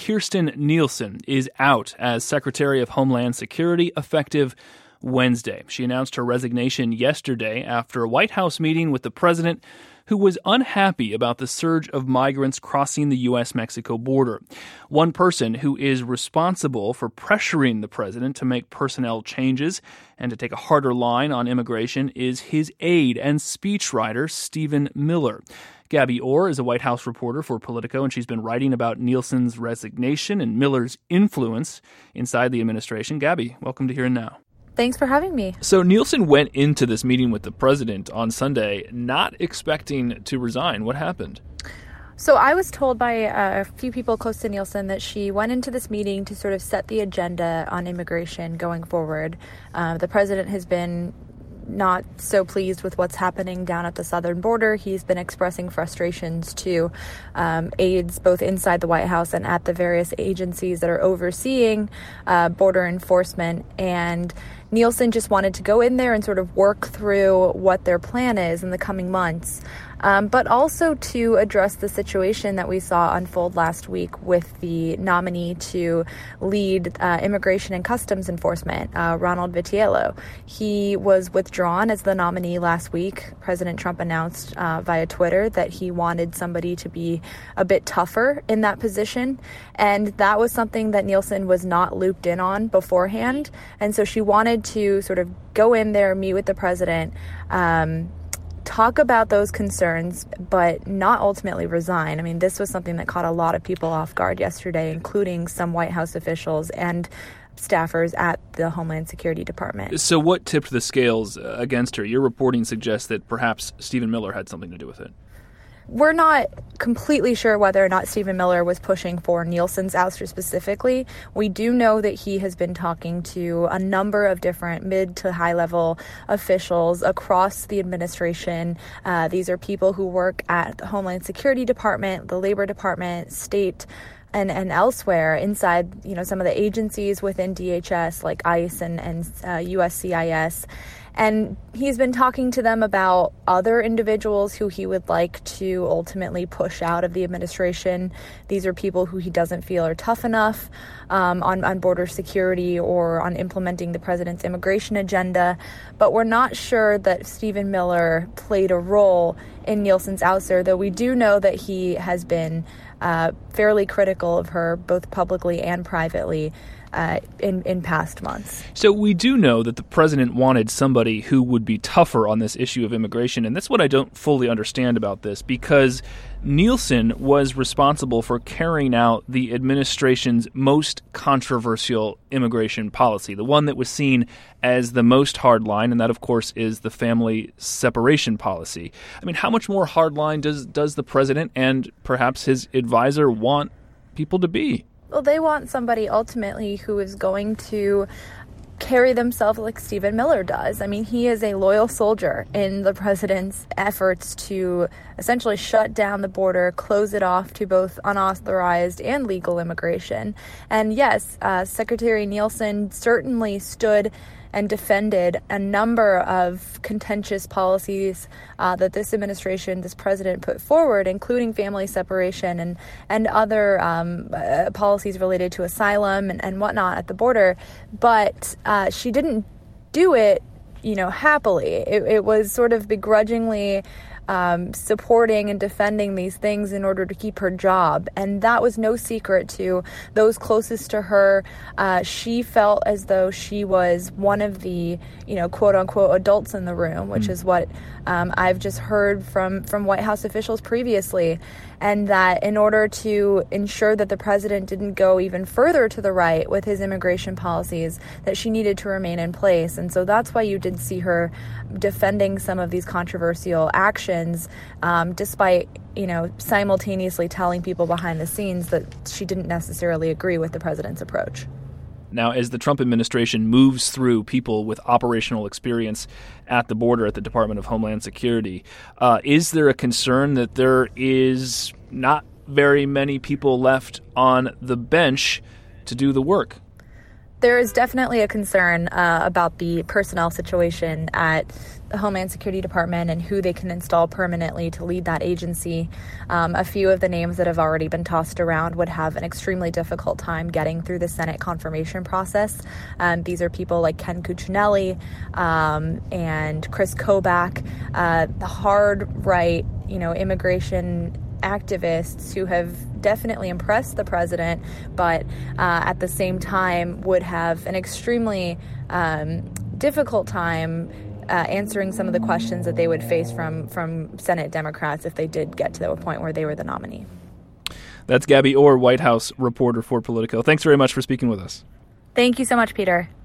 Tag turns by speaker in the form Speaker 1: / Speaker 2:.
Speaker 1: Kirstjen Nielsen is out as Secretary of Homeland Security effective Wednesday. She announced her resignation yesterday after a White House meeting with the president, who was unhappy about the surge of migrants crossing the U.S.-Mexico border. One person who is responsible for pressuring the president to make personnel changes and to take a harder line on immigration is his aide and speechwriter, Stephen Miller. Gabby Orr is a White House reporter for Politico, and she's been writing about Nielsen's resignation and Miller's influence inside the administration. Gabby, welcome to Here and Now.
Speaker 2: Thanks for having me.
Speaker 1: So Nielsen went into this meeting with the president on Sunday not expecting to resign. What happened?
Speaker 2: So I was told by a few people close to Nielsen that she went into this meeting to sort of set the agenda on immigration going forward. The president has been not so pleased with what's happening down at the southern border. He's been expressing frustrations to aides both inside the White House and at the various agencies that are overseeing border enforcement. And Nielsen just wanted to go in there and sort of work through what their plan is in the coming months, but also to address the situation that we saw unfold last week with the nominee to lead Immigration and Customs Enforcement, Ronald Vitiello. He was withdrawn as the nominee last week. President Trump announced via Twitter that he wanted somebody to be a bit tougher in that position, and that was something that Nielsen was not looped in on beforehand, and so she wanted to sort of go in there, meet with the president, talk about those concerns, but not ultimately resign. I mean, this was something that caught a lot of people off guard yesterday, including some White House officials and staffers at the Homeland Security Department.
Speaker 1: So what tipped the scales against her? Your reporting suggests that perhaps Stephen Miller had something to do with it.
Speaker 2: We're not completely sure whether or not Stephen Miller was pushing for Nielsen's ouster specifically. We do know that he has been talking to a number of different mid to high level officials across the administration. These are people who work at the Homeland Security Department, the Labor Department, state, and elsewhere inside, some of the agencies within DHS like ICE and USCIS. And he's been talking to them about other individuals who he would like to ultimately push out of the administration. These are people who he doesn't feel are tough enough on border security or on implementing the president's immigration agenda. But we're not sure that Stephen Miller played a role in Nielsen's ouster, though we do know that he has been fairly critical of her, both publicly and privately, in past months.
Speaker 1: So we do know that the president wanted somebody who would be tougher on this issue of immigration, and that's what I don't fully understand about this, because Nielsen was responsible for carrying out the administration's most controversial immigration policy, the one that was seen as the most hardline, and that, of course, is the family separation policy. I mean, how much more hardline does the president and perhaps his advisor want people to be?
Speaker 2: Well, they want somebody ultimately who is going to carry themselves like Stephen Miller does. I mean, he is a loyal soldier in the president's efforts to essentially shut down the border, close it off to both unauthorized and legal immigration. And yes, Secretary Nielsen certainly stood and defended a number of contentious policies that this administration, this president put forward, including family separation and other policies related to asylum and whatnot at the border. But she didn't do it, happily. It was sort of begrudgingly supporting and defending these things in order to keep her job. And that was no secret to those closest to her. She felt as though she was one of the, quote unquote adults in the room, which is what I've just heard from White House officials previously. And that in order to ensure that the president didn't go even further to the right with his immigration policies, that she needed to remain in place. And so that's why you did see her defending some of these controversial actions, despite, simultaneously telling people behind the scenes that she didn't necessarily agree with the president's approach.
Speaker 1: Now, as the Trump administration moves through people with operational experience at the border at the Department of Homeland Security, is there a concern that there is not very many people left on the bench to do the work?
Speaker 2: There is definitely a concern about the personnel situation at the Homeland Security Department and who they can install permanently to lead that agency. A few of the names that have already been tossed around would have an extremely difficult time getting through the Senate confirmation process. These are people like Ken Cuccinelli and Chris Kobach, the hard right, immigration activists who have definitely impressed the president, but at the same time would have an extremely difficult time answering some of the questions that they would face from Senate Democrats if they did get to the point where they were the nominee.
Speaker 1: That's Gabby Orr, White House reporter for Politico. Thanks very much for speaking with us.
Speaker 2: Thank you so much, Peter.